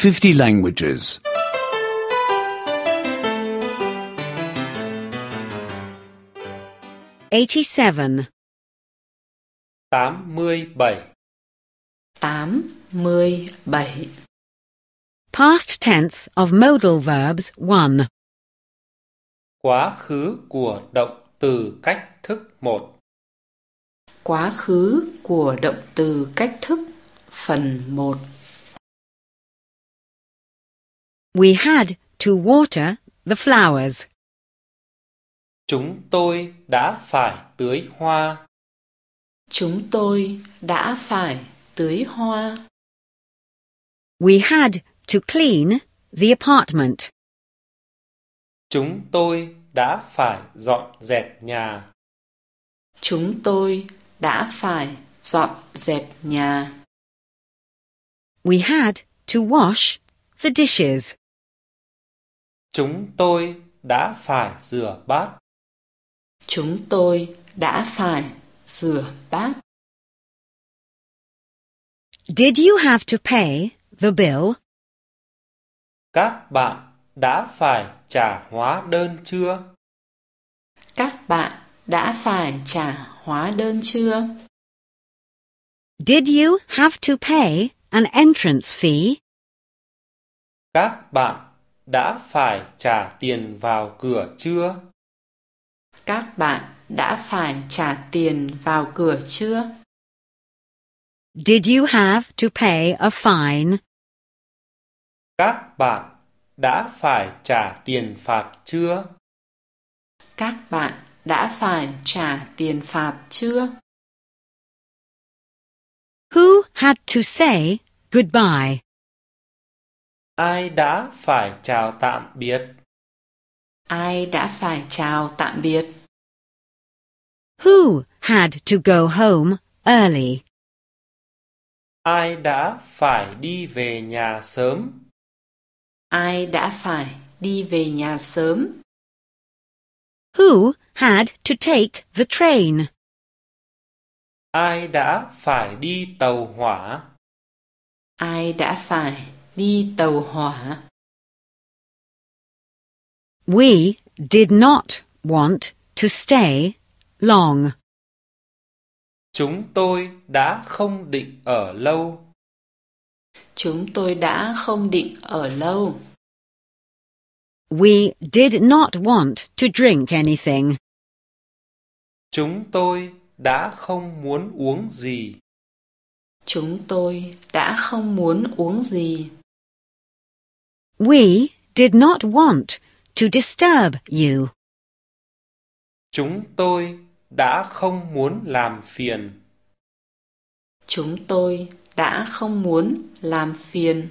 50 languages. 87. 87. 87. Past tense of modal verbs 1. Quá khứ của động từ cách thức 1. Quá khứ của động từ cách thức phần 1. We had to water the flowers. Chúng tôi đã phải tưới hoa. Chúng tôi đã phải tưới hoa. We had to clean the apartment. Chúng tôi đã phải dọn dẹp nhà. Chúng tôi đã phải dọn dẹp nhà. We had to wash the dishes. Chúng tôi đã phải rửa bát. Chúng tôi đã phải rửa bát. Did you have to pay the bill? Các bạn đã phải trả hóa đơn chưa? Các bạn đã phải trả hóa đơn chưa? Did you have to pay an entrance fee? Các bạn đã phải trả tiền vào cửa chưa? Các bạn đã phải trả tiền vào cửa chưa? Did you have to pay a fine? Các bạn đã phải trả tiền phạt chưa? Các bạn đã phải trả tiền phạt chưa? Who had to say goodbye? Ai đã phải chào tạm biệt? Ai đã phải chào tạm biệt? Who had to go home early? Ai đã phải đi về nhà sớm? Ai đã phải đi về nhà sớm? Who had to take the train? Ai đã phải đi tàu hỏa? Ai đã phải đi tàu hỏa? We did not want to stay long. Chúng tôi đã không định ở lâu. Chúng tôi đã không định ở lâu. We did not want to drink anything. Chúng tôi đã không muốn uống gì. Chúng tôi đã không muốn uống gì. We did not want to disturb you. Chúng tôi đã không muốn làm phiền. Chúng tôi đã không muốn làm phiền.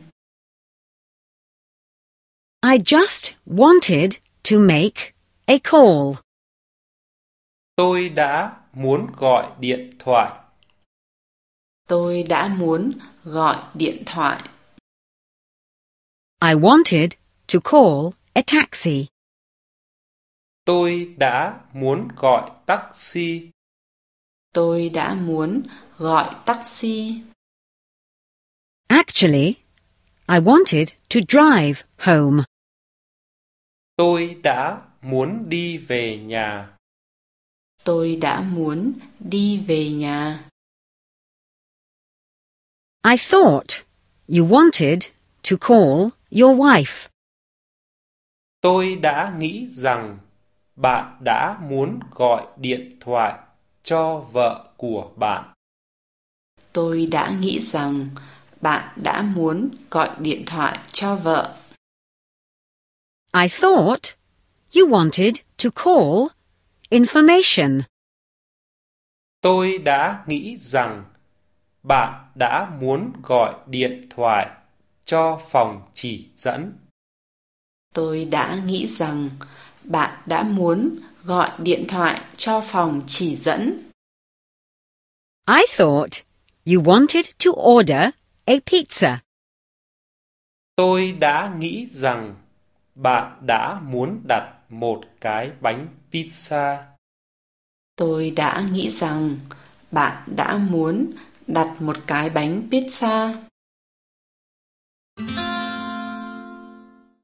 I just wanted to make a call. Tôi đã muốn gọi điện thoại. Tôi đã muốn gọi điện thoại. I wanted to call a taxi. Tôi đã muốn gọi taxi. Tôi đã muốn gọi taxi. Actually, I wanted to drive home. Tôi đã muốn đi về nhà. Tôi đã muốn đi về nhà. I thought you wanted to call your wife. Tôi đã nghĩ rằng bạn đã muốn gọi điện thoại cho vợ của bạn. Tôi đã nghĩ rằng bạn đã muốn gọi điện thoại cho vợ. I thought you wanted to call information. Tôi đã nghĩ rằng bạn đã muốn gọi điện thoại cho phòng chỉ dẫn. Tôi đã nghĩ rằng bạn đã muốn gọi điện thoại cho phòng chỉ dẫn. I thought you wanted to order a pizza. Tôi đã nghĩ rằng bạn đã muốn đặt một cái bánh pizza. Tôi đã nghĩ rằng bạn đã muốn đặt một cái bánh pizza.